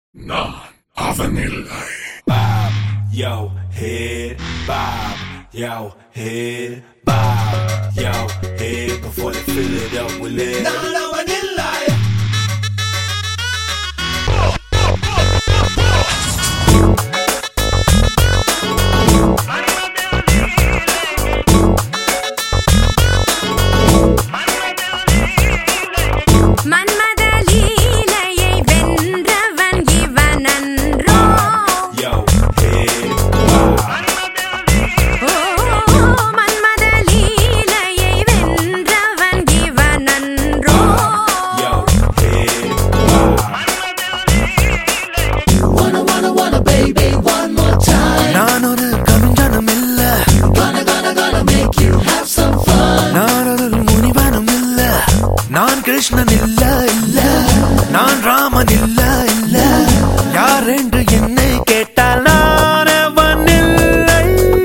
நான் Avanillai. Bob yo head, bob yo head, bob yo head. Before they fill it up with lead. நான் அவனில்லை. நான் கிருஷ்ணன் இல்ல இல்ல, நான் ராமன் இல்ல இல்ல, யார் என்று என்னை கேட்டால் நான் அவன் இல்லை.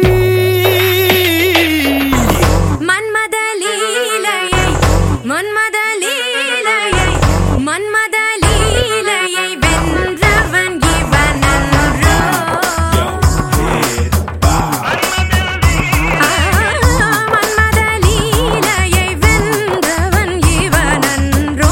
மன்மத லீலையை மன்மத லீலையை மன்மத லீலையை வென்றவன் இவனன்றோ. மன்மத லீலையை வென்றவன் இவனன்றோ.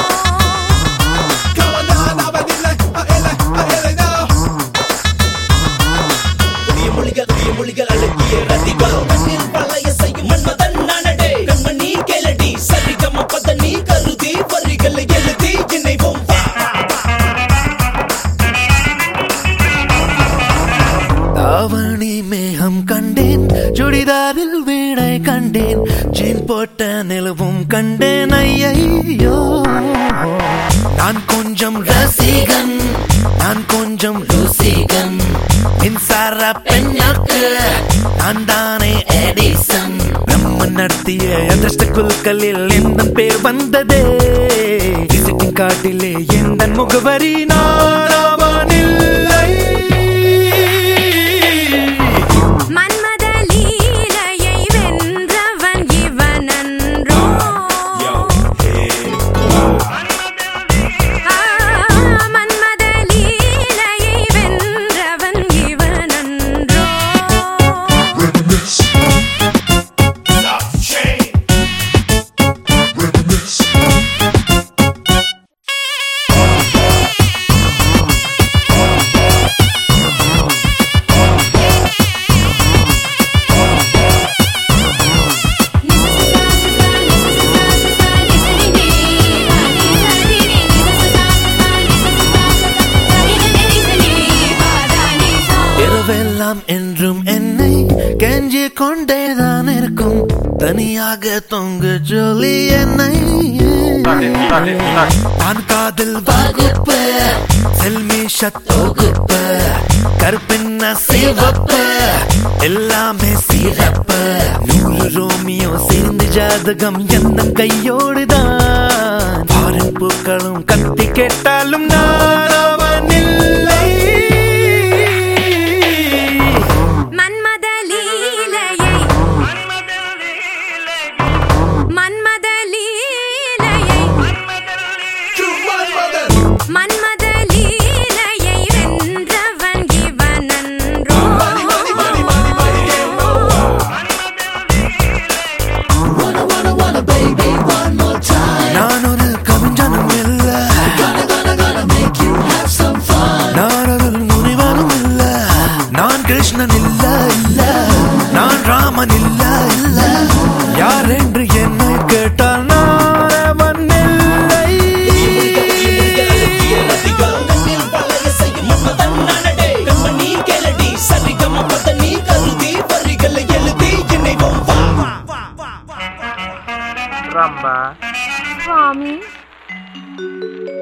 மொழிகள் அழகிய ரதிகள் மண்ணில் பழைய செய்யும் மன்மதன் நானடே. கண்மணி கேளடி சரிகம பதனி கருதி வரிகளை எழுதி இணைவோம். தாவணி மேகம் கண்டேன், சுடிதாரில் வீணை கண்டேன், ஜீன் போட்ட நிலவும் கண்டேன். ஐயோ நான் கொஞ்சம் ரசிகன், நான் கொஞ்சம் ருசிகன், மின்சார பெண்ணாக்கு நான் தானே எடிசன். நம்ம நடத்திய அதிர்ஷ்ட குழுக்களில் எந்த பேர் வந்ததே, விசிட்டிங் கார்டிலே எந்த முகவரி நான் அவனில்லை. மன்மத லீலையை வென்றவன் இவனன்றோ. மன்மத லீலையை வென்றவன் இவனன்றோ. இரவெல்லாம் என்றும் என்னை கெஞ்சி கொண்டேதான் இருக்கும், தனியாக தொங்கு சொல்லி என்னை. நான் காதல் வகுப்பு செல்மிஷ தொகுப்பு, கருப்பின்ன சிவப்பு எல்லாமே சிறப்பு. 100 ரோமியோ சேர்ந்து ஜாதகம் எந்த கையோடுதான், பாரின் பூக்களும் கத்தி கேட்டாலும் நான் அவனில்லை. மன்மத லீலையை மன்மத லீலையை மன்மத லீலையை வென்றவன் இவனன்றோ. நான் ஒரு கவிஞனும் இல்ல, நான் ஒரு முனிவனும் இல்ல, நான் கிருஷ்ணன் இல்ல இல்ல, நான் ராமன் இல்ல இல்ல, யார் என்று என்னை கேட்டால் நான் அவன் இல்லை. கண்ணில் பழைய செய்யும் மன்மதன் நானடே. கண்மணி கேளடி சரிகம பதனி கருதி வரிகளை எழுதி இணைவோம். Ramba சுவாமி